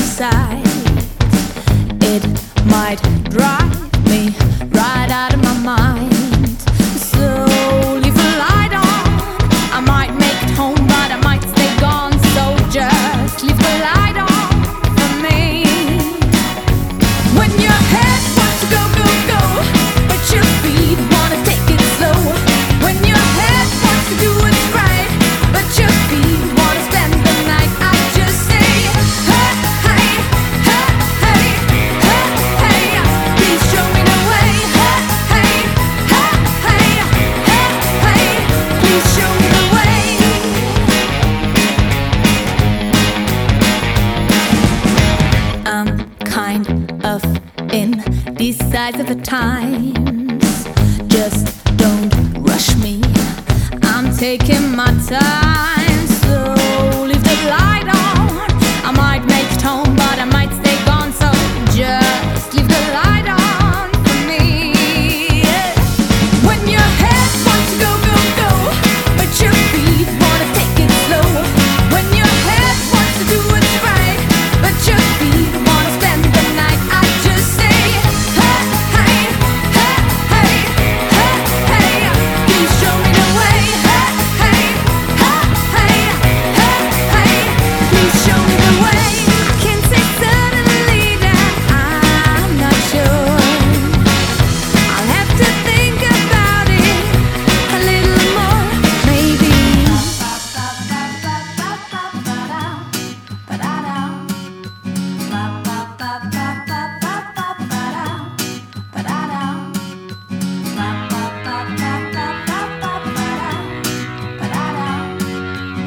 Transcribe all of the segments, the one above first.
sight. It might drive me right out of my mind. So leave the light on. I might make it home, but I might stay gone. So just leave the light on for me. When your head wants to go, go, go, but your feet wanna take it slow. When your head wants to do it right, but your feet wanna spend the night, I just say, hey, hey, hey, hey, hey, hey, please show me the way. Hey, hey, hey, hey, hey, hey, please show me the way. I'm kind of in these sides of the times. Just don't rush me, I'm taking my time. So leave the light on. I might make it home, but I might stay gone. So just leave the light on for me. When your head wants to go, go, go, but your feet wanna take it slow. When your head wants to do it right, but your feet wanna spend the night, I just say, hey, hey, hey, hey, hey, hey, please show me the way. Hey, hey, hey, hey, hey, hey, please show me the way. I can say suddenly that I'm not sure. I'll have to think about it a little more, maybe.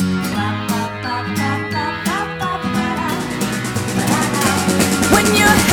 When your